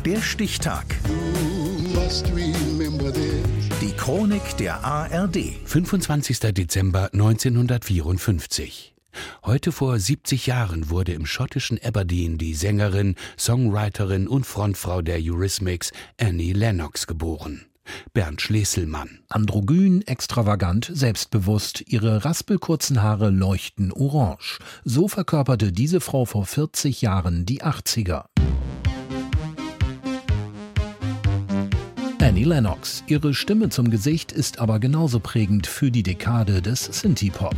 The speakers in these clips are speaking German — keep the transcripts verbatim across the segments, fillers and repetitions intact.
Der Stichtag. Die Chronik der A R D. fünfundzwanzigster Dezember neunzehnhundertvierundfünfzig. Heute vor siebzig Jahren wurde im schottischen Aberdeen die Sängerin, Songwriterin und Frontfrau der Eurythmics Annie Lennox geboren. Bernd Schleselmann. Androgyn, extravagant, selbstbewusst, ihre raspelkurzen Haare leuchten orange. So verkörperte diese Frau vor vierzig Jahren die achtziger. Annie Lennox. Ihre Stimme zum Gesicht ist aber genauso prägend für die Dekade des Synthie-Pop.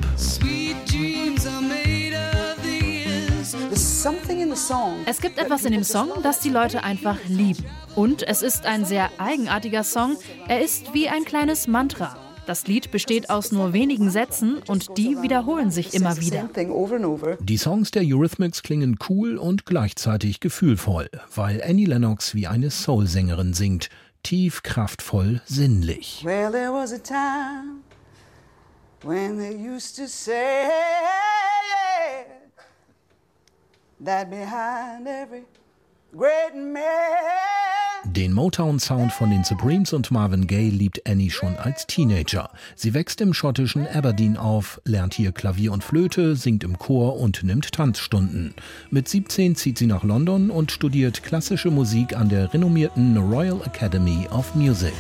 Es gibt etwas in dem Song, das die Leute einfach lieben. Und es ist ein sehr eigenartiger Song. Er ist wie ein kleines Mantra. Das Lied besteht aus nur wenigen Sätzen und die wiederholen sich immer wieder. Die Songs der Eurythmics klingen cool und gleichzeitig gefühlvoll, weil Annie Lennox wie eine Soul-Sängerin singt. Tief, kraftvoll, sinnlich. Well, there was a time when they used to say that behind every great man. Den Motown-Sound von den Supremes und Marvin Gaye liebt Annie schon als Teenager. Sie wächst im schottischen Aberdeen auf, lernt hier Klavier und Flöte, singt im Chor und nimmt Tanzstunden. Mit siebzehn zieht sie nach London und studiert klassische Musik an der renommierten Royal Academy of Music.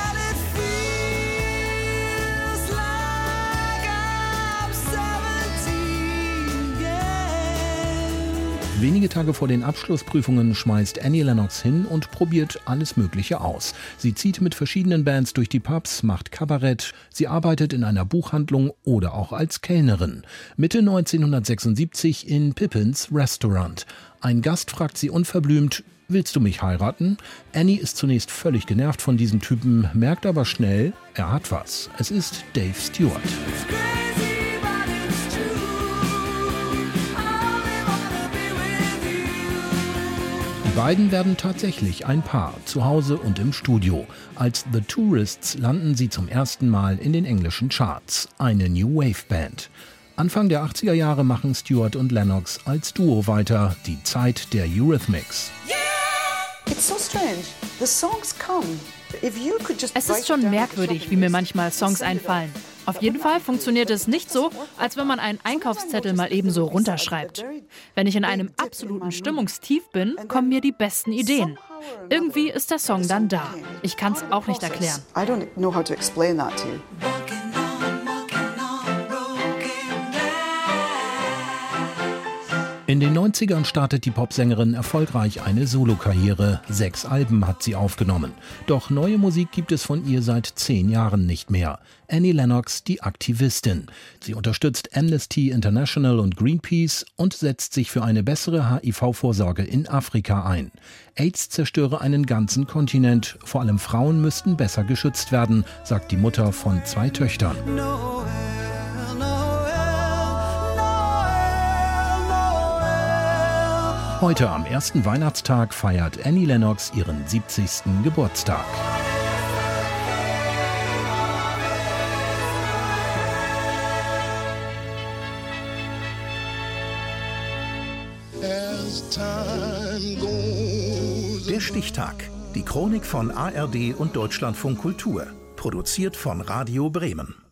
Wenige Tage vor den Abschlussprüfungen schmeißt Annie Lennox hin und probiert alles Mögliche aus. Sie zieht mit verschiedenen Bands durch die Pubs, macht Kabarett, sie arbeitet in einer Buchhandlung oder auch als Kellnerin. Mitte neunzehnhundertsechsundsiebzig in Pippins Restaurant. Ein Gast fragt sie unverblümt: Willst du mich heiraten? Annie ist zunächst völlig genervt von diesem Typen, merkt aber schnell, er hat was. Es ist Dave Stewart. Die beiden werden tatsächlich ein Paar, zu Hause und im Studio. Als The Tourists landen sie zum ersten Mal in den englischen Charts, eine New Wave Band. Anfang der achtziger Jahre machen Stewart und Lennox als Duo weiter, die Zeit der Eurythmics. Es ist schon merkwürdig, wie mir manchmal Songs einfallen. Auf jeden Fall funktioniert es nicht so, als wenn man einen Einkaufszettel mal ebenso runterschreibt. Wenn ich in einem absoluten Stimmungstief bin, kommen mir die besten Ideen. Irgendwie ist der Song dann da. Ich kann es auch nicht erklären. In den neunzigern startet die Popsängerin erfolgreich eine Solokarriere. Sechs Alben hat sie aufgenommen. Doch neue Musik gibt es von ihr seit zehn Jahren nicht mehr. Annie Lennox, die Aktivistin. Sie unterstützt Amnesty International und Greenpeace und setzt sich für eine bessere H I V-Vorsorge in Afrika ein. AIDS zerstöre einen ganzen Kontinent. Vor allem Frauen müssten besser geschützt werden, sagt die Mutter von zwei Töchtern. Heute am ersten Weihnachtstag feiert Annie Lennox ihren siebzigsten Geburtstag. Der Stichtag. Die Chronik von A R D und Deutschlandfunk Kultur. Produziert von Radio Bremen.